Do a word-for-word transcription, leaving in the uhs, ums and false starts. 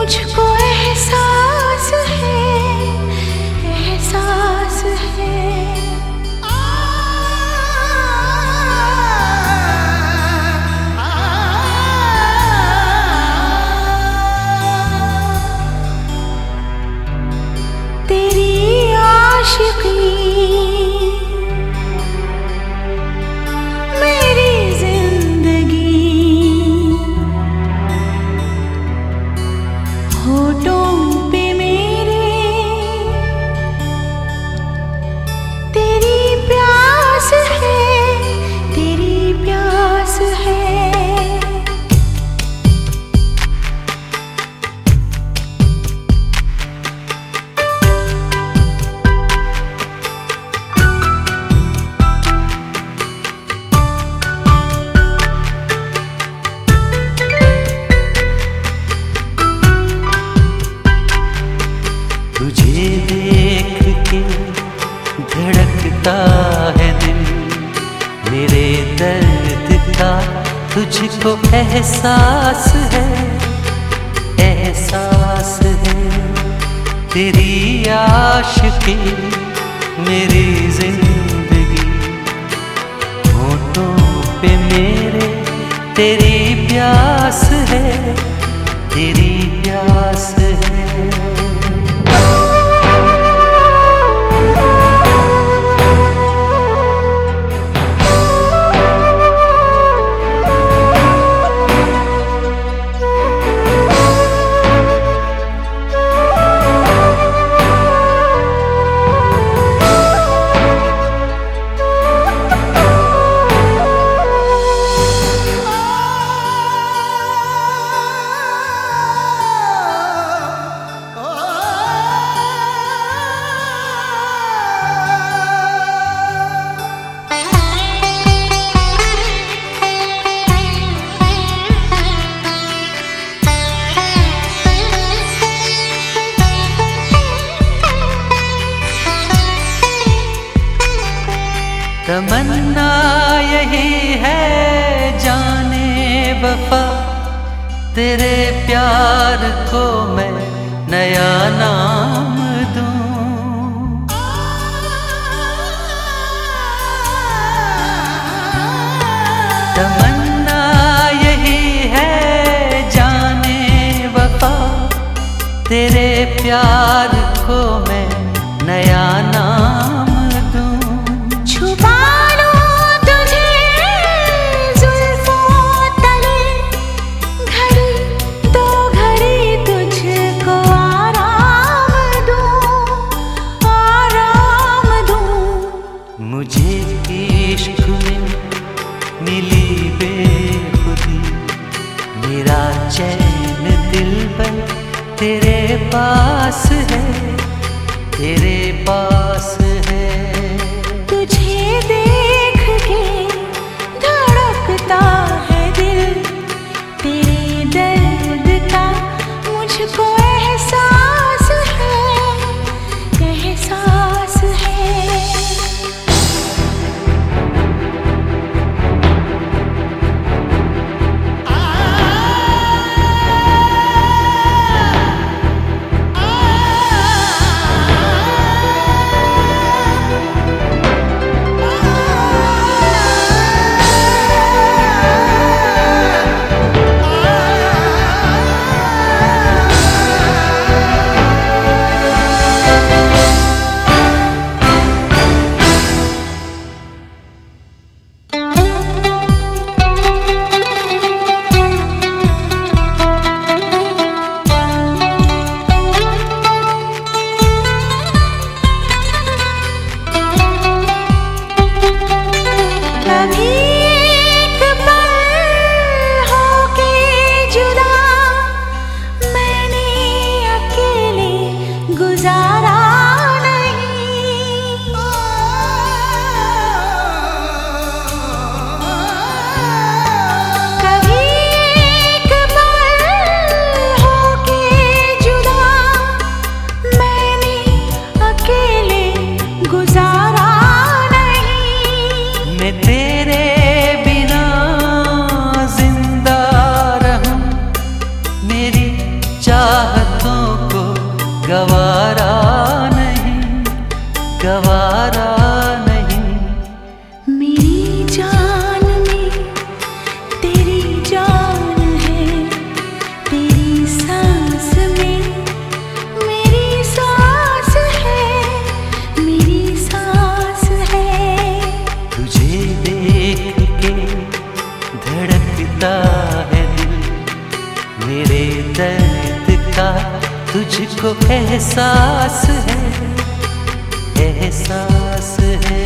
मुझको एहसास है, एहसास है। तेरी आशिकी मेरी जिंदगी, होठों पे मेरे तेरी प्यास है, तेरी प्यास है। तुझे देख के धड़कता है दिल, मेरे दर्द का तुझको एहसास है, एहसास है। तेरी आशिकी मेरी जिंदगी, होठों पे मेरे तेरी प्यास है, तेरी प्यास है। तमन्ना यही है जाने वफा, तेरे प्यार को मैं नया नाम दूं। तमन्ना यही है जाने वफा, तेरे प्यार को मैं नया नाम छुपा लूं तुझे जुल्फों तले, घड़ी दो घड़ी तुझको आराम दूं, आराम दूं। मुझे इश्क में मिली बेखुदी, मेरा चैन दिल पर तेरे पास है, तेरे पास है। तुझे देख के धड़कता है दिल, तेरे दर्द का मुझको एहसास है, एहसास है। आ, आ, आ, गवारा नहीं, गवारा नहीं। मेरी जान में तेरी जान है, तेरी सांस में मेरी सांस है, मेरी सांस है। तुझे देख के धड़कता है दिल, मेरे दर्द का तुझको एहसास है, एहसास है।